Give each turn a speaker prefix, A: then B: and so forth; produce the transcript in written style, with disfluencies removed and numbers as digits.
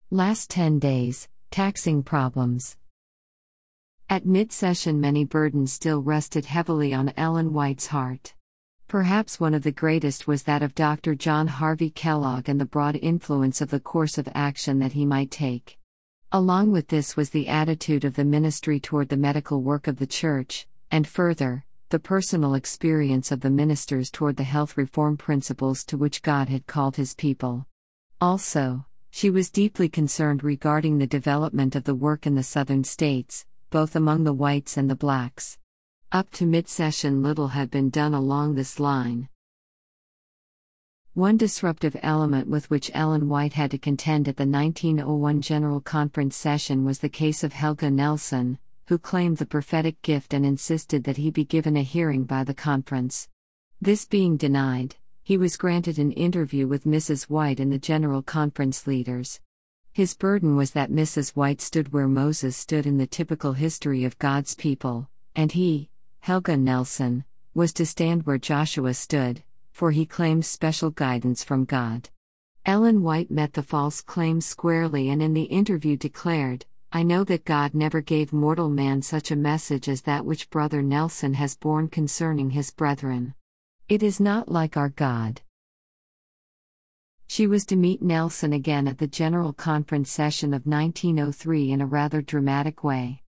A: Last 10 days, taxing problems. At mid-session, many burdens still rested heavily on Ellen White's heart. Perhaps one of the greatest was that of Dr. John Harvey Kellogg and the broad influence of the course of action that he might take. Along with this was the attitude of the ministry toward the medical work of the Church, and further, the personal experience of the ministers toward the health reform principles to which God had called His people. Also, she was deeply concerned regarding the development of the work in the southern states, both among the whites and the blacks. Up to mid-session, little had been done along this line. One disruptive element with which Ellen White had to contend at the 1901 General Conference session was the case of Helga Nelson, who claimed the prophetic gift and insisted that he be given a hearing by the conference. This being denied, he was granted an interview with Mrs. White and the General Conference leaders. His burden was that Mrs. White stood where Moses stood in the typical history of God's people, and he, Helga Nelson, was to stand where Joshua stood, for he claimed special guidance from God. Ellen White met the false claims squarely and in the interview declared, "I know that God never gave mortal man such a message as that which Brother Nelson has borne concerning his brethren. It is not like our God." She was to meet Nelson again at the General Conference session of 1903 in a rather dramatic way.